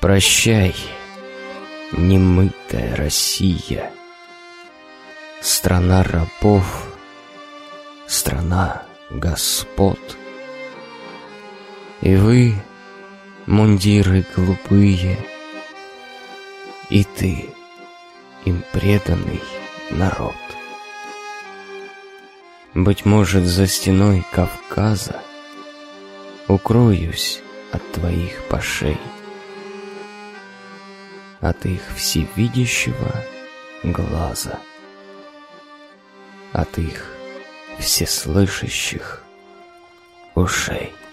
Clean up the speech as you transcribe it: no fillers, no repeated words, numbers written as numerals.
Прощай, немытая Россия, страна рабов, страна господ. И вы, мундиры голубые, и ты, им преданный народ. Быть может, за стеной Кавказа укроюсь от твоих пашей, от их всевидящего глаза, от их всеслышащих ушей.